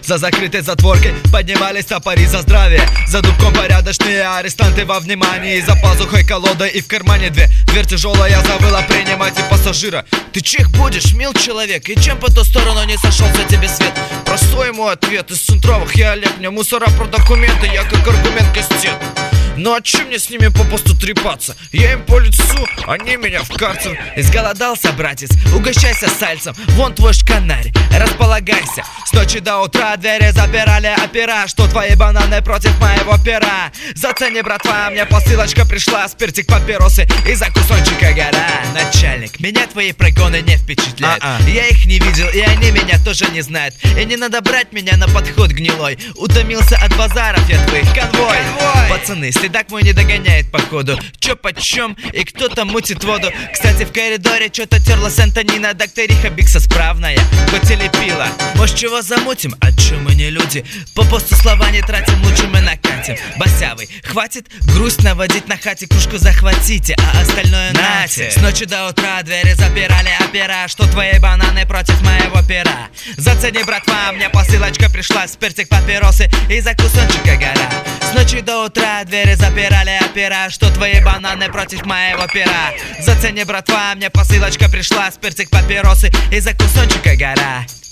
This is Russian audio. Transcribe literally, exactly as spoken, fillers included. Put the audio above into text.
За закрытой затворкой поднимались топори за здравие. За дубком порядочные арестанты во внимании. За пазухой колода и в кармане две. Дверь тяжелая забыла принимать и пассажира. Ты чих будешь, мил человек, и чем по ту сторону не сошелся тебе свет? Простой ему ответ из центровых: я Олег, мне мусора про документы, я как аргумент кастет. Ну а че мне с ними попусту трепаться? Я им по лицу, они меня в карцер. Изголодался, братец, угощайся сальцем. Вон твой шканарь, располагайся. С ночи до утра двери запирали опера. Что твои бананы против моего пера? Зацени, братва, мне посылочка пришла. Спиртик, папиросы и закусончика гора. Начальник, меня твои прогоны не впечатляют. А-а. Я их не видел, и они меня тоже не знают. И не надо брать меня на подход гнилой. Утомился от базаров я твоих, конвой, конвой. Пацаны, следак мой не догоняет походу. Чё почем и кто там мутит воду. Кстати, в коридоре чё-то терлась Антонина. Докториха Бикса справная, хоть и лепила. Может, чего замутим? А чё мы не люди? По посту слова не тратим, лучше мы накатим. Басявый, хватит грусть наводить на хате. Кружку захватите, а остальное нате. С ночи до утра двери запирали опера. Что твои бананы против моего пера? Зацени, братва, мне посылочка пришла. Спиртик, папиросы и закусончика гора. С ночи до утра двери запирали опера. Что твои бананы против моего пера? Зацени, братва, мне посылочка пришла. Спиртик, папиросы и закусончика гора.